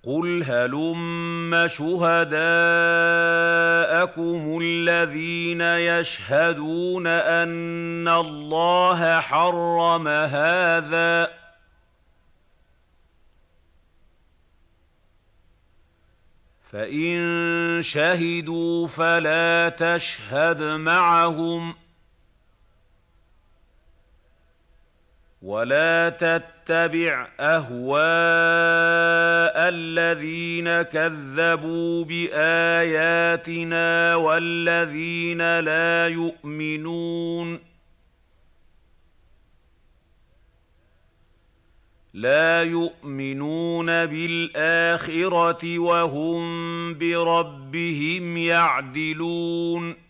قُلْ هَلُمَّ شُهَدَاءَكُمُ الَّذِينَ يَشْهَدُونَ أَنَّ اللَّهَ حَرَّمَ هَٰذَا ۖ فَإِن شَهِدُوا فَلَا تَشْهَدْ مَعَهُمْ ۚ وَلَا تَتَّبِعْ أَهْوَاءَ الَّذِينَ كَذَّبُوا بِآيَاتِنَا وَالَّذِينَ لا يؤمنون بِالْآخِرَةِ وَهُم بِرَبِّهِمْ يَعْدِلُونَ